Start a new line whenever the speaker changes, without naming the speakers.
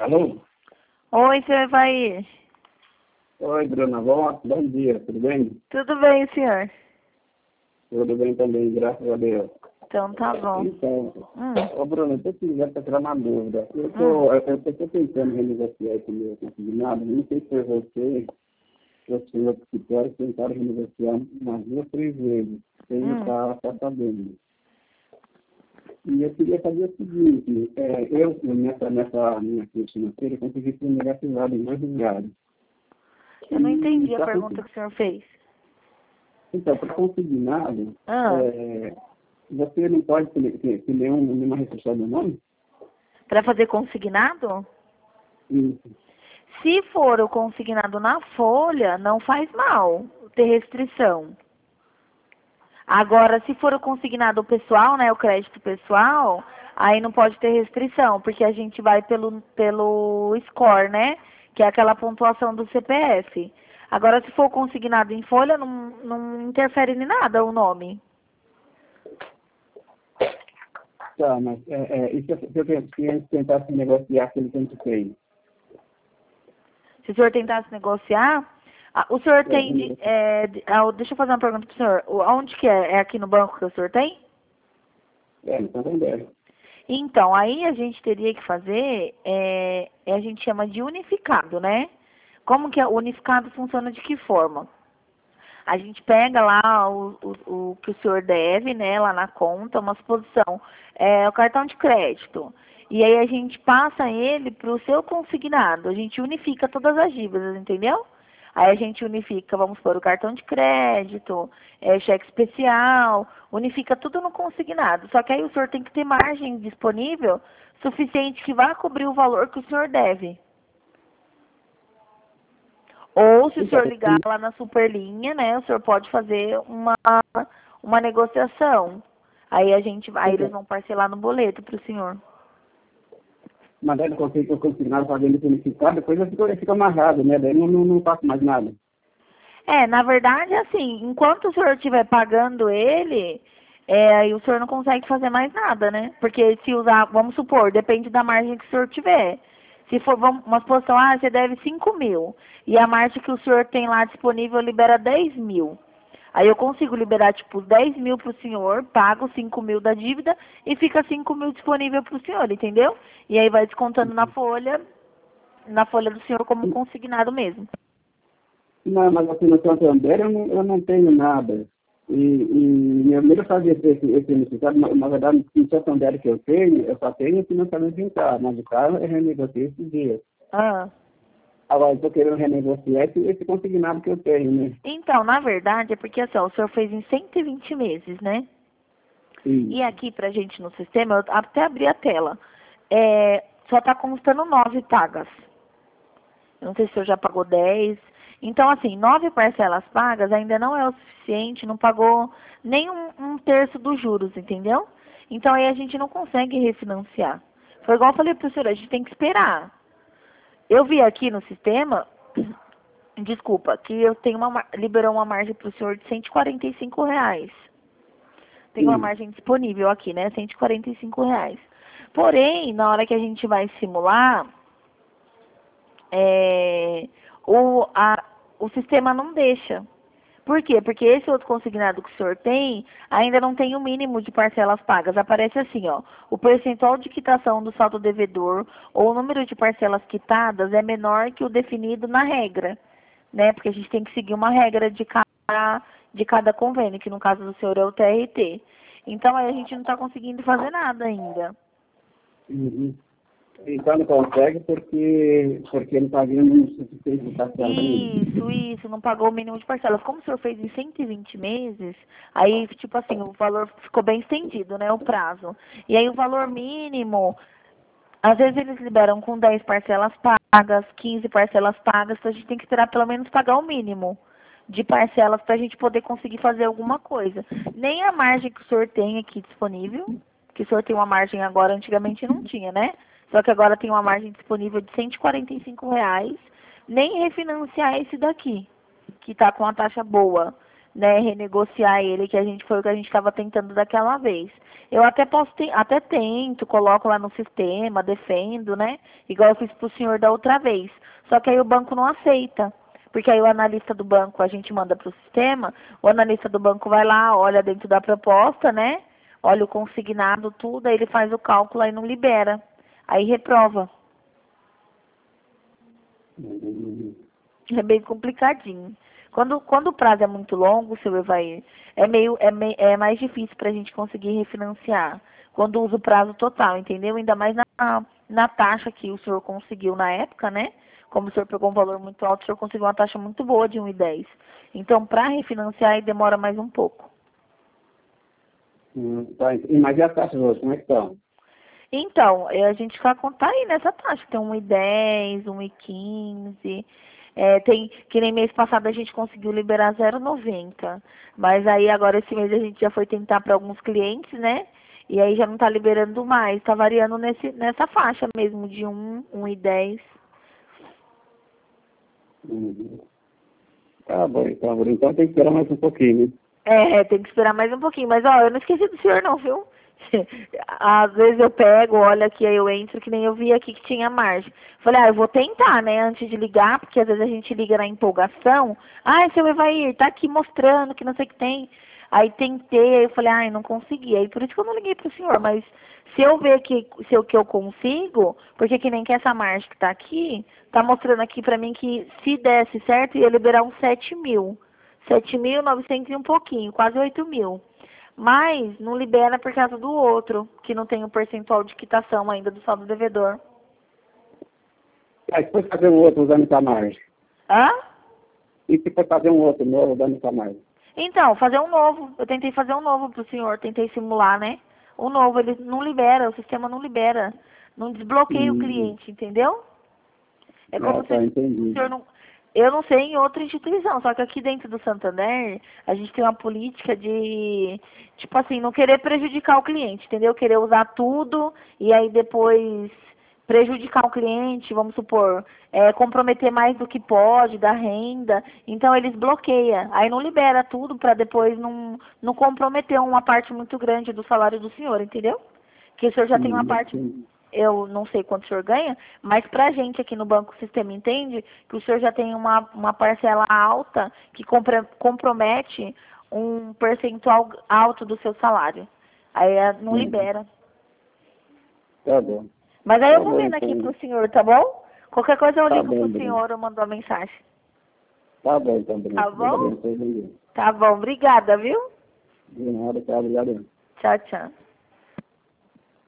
Alô?
Oi, senhor Evair.
Oi, Bruna. Bom dia, tudo bem?
Tudo bem, senhor?
Tudo bem também, graças a Deus.
Então tá bom.
Então,
Hum,
Bruna, eu te ligar para tirar uma dúvida. Eu tô tentando renegociar esse meu consignado, não sei se foi você, ou se foi outro escritório, que tentaram renegociar umas 2, 3 vezes, sem eu estar sabendo. E eu queria saber o seguinte, eu, nessa minha crise financeira, consegui ser negativado em 2 lugares.
eu não entendi
E
a pergunta que o senhor fez.
Então, para consignado,
Ah,
você não pode ter nenhuma restrição do nome?
para fazer consignado?
Isso.
Se for o consignado na folha, não faz mal ter restrição. Agora, se for o consignado pessoal, né, o crédito pessoal, aí não pode ter restrição, porque a gente vai pelo score, né, que é aquela pontuação do CPF. Agora, se for consignado em folha, não interfere em nada o nome.
Tá, mas e se eu tentasse negociar aquilo que a gente fez?
Se o senhor tentasse negociar, o senhor tem, deixa eu fazer uma pergunta para o senhor. Onde que é? É aqui no banco que o senhor tem?
No Santander.
Então, aí a gente teria que fazer, a gente chama de unificado, né? Como que o unificado funciona de que forma? A gente pega lá o que o senhor deve, né, lá na conta, uma suposição, o cartão de crédito. E aí a gente passa ele para o seu consignado. A gente unifica todas as dívidas, entendeu? Aí a gente unifica, vamos supor, o cartão de crédito, cheque especial, unifica tudo no consignado. Só que aí o senhor tem que ter margem disponível suficiente que vá cobrir o valor que o senhor deve. Ou se o senhor ligar lá na Superlinha, né, o senhor pode fazer uma negociação. Aí aí eles vão parcelar no boleto para o senhor.
Mas aí eu consignado fazendo isso unificado, depois eu fico amarrado, né? Daí não faço mais nada.
Na verdade, assim, enquanto o senhor estiver pagando ele, aí o senhor não consegue fazer mais nada, né? Porque se usar, vamos supor, depende da margem que o senhor tiver. Se for uma suposição, você deve 5.000 e a margem que o senhor tem lá disponível libera 10.000. Aí eu consigo liberar, tipo, 10.000 para o senhor, pago 5.000 da dívida e fica 5.000 disponível para o senhor, entendeu? E aí vai descontando na folha do senhor como consignado mesmo.
Não, mas assim, no Santander eu não tenho nada. E eu mesmo fazia esse unificado, na verdade, no Santander que eu tenho, eu só tenho financiamento em carro, mas o carro eu renegociei esses dias.
Ah.
Agora, eu estou querendo renegociar esse consignado que eu tenho, né?
Então, na verdade, é porque assim, ó, o senhor fez em 120 meses, né?
Sim.
E aqui pra gente no sistema, eu até abri a tela, só tá constando 9 pagas. Eu não sei se o senhor já pagou 10. Então, assim, 9 parcelas pagas ainda não é o suficiente, não pagou nem um terço dos juros, entendeu? Então, aí a gente não consegue refinanciar. Foi igual eu falei pro senhor, a gente tem que esperar. Eu vi aqui no sistema, desculpa, que eu tenho liberou uma margem para o senhor de R$ 145. Tem uma
Sim.
margem disponível aqui, né? R$ 145. Porém, na hora que a gente vai simular, o sistema não deixa. Por quê? Porque esse outro consignado que o senhor tem, ainda não tem o mínimo de parcelas pagas. Aparece assim, ó, o percentual de quitação do saldo devedor ou o número de parcelas quitadas é menor que o definido na regra, né? Porque a gente tem que seguir uma regra de cada convênio, que no caso do senhor é o TRT. Então, aí a gente não está conseguindo fazer nada ainda.
Uhum. Então não consegue porque não está vindo o suficiente de parcela ainda.
Isso, não pagou o mínimo de parcelas. Como o senhor fez em 120 meses, aí, tipo assim, o valor ficou bem estendido, né, o prazo. E aí o valor mínimo, às vezes eles liberam com 10 parcelas pagas, 15 parcelas pagas, então a gente tem que esperar pelo menos pagar o mínimo de parcelas para a gente poder conseguir fazer alguma coisa. Nem a margem que o senhor tem aqui disponível, que o senhor tem uma margem agora, antigamente não tinha, né? Só que agora tem uma margem disponível de R$ 145, nem refinanciar esse daqui, que está com uma taxa boa. né, renegociar ele, que a gente foi o que a gente estava tentando daquela vez. Eu até até tento, coloco lá no sistema, defendo, né? Igual eu fiz pro senhor da outra vez. Só que aí o banco não aceita. Porque aí o analista do banco, a gente manda pro sistema, o analista do banco vai lá, olha dentro da proposta, né? Olha o consignado, tudo, aí ele faz o cálculo e não libera. Aí reprova. É bem complicadinho. Quando o prazo é muito longo, seu Evair, é mais difícil para a gente conseguir refinanciar. Quando usa o prazo total, entendeu? Ainda mais na taxa que o senhor conseguiu na época, né? Como o senhor pegou um valor muito alto, o senhor conseguiu uma taxa muito boa de 1,10. Então, para refinanciar, aí demora mais um pouco.
Tá. Mas e as taxas hoje, como é que estão?
Então, a gente vai contar aí nessa taxa. Tem 1,10, 1,15. Tem, que nem mês passado a gente conseguiu liberar 0,90. Mas aí agora esse mês a gente já foi tentar para alguns clientes, né? E aí já não está liberando mais. Está variando nessa faixa mesmo, de 1,10.
Tá bom, então. Então tem que esperar mais um pouquinho, né?
Tem que esperar mais um pouquinho. Mas, ó, eu não esqueci do senhor não, viu? Às vezes eu pego, olho aqui, aí eu entro, que nem eu vi aqui que tinha margem. Falei, eu vou tentar, né, antes de ligar, porque às vezes a gente liga na empolgação. Seu Evair, tá aqui mostrando que não sei o que tem. Aí tentei, aí eu falei, não consegui. Aí por isso que eu não liguei pro senhor, mas se eu ver que eu consigo, porque que nem que essa margem que tá aqui, tá mostrando aqui pra mim que se desse certo, ia liberar uns 7.000. 7.900 e um pouquinho, quase 8.000. Mas não libera por causa do outro, que não tem o percentual de quitação ainda do saldo devedor.
Aí depois fazer um outro usando essa margem.
Hã?
E se for fazer um outro novo usando essa margem?
Então, fazer um novo. Eu tentei fazer um novo pro senhor, tentei simular, né? O novo, ele não libera, o sistema não libera. Não desbloqueia o cliente, entendeu? É como se
Entendi.
o senhor não... Eu não sei em outra instituição, só que aqui dentro do Santander, a gente tem uma política de, tipo assim, não querer prejudicar o cliente, entendeu? Querer usar tudo e aí depois prejudicar o cliente, vamos supor, comprometer mais do que pode, da renda. Então eles bloqueiam, aí não libera tudo para depois não comprometer uma parte muito grande do salário do senhor, entendeu? Que o senhor já tem uma parte... Eu não sei quanto o senhor ganha, mas pra gente aqui no Banco Sistema entende que o senhor já tem uma parcela alta que compromete um percentual alto do seu salário. Aí não libera.
Tá bom.
Mas aí eu vou vendo aqui pro senhor, tá bom? Qualquer coisa eu ligo pro senhor ou mando uma mensagem.
Tá bom, então, Bruno.
Tá bom? Tá bom, obrigada, viu?
De nada, tá, obrigado.
Tchau, tchau.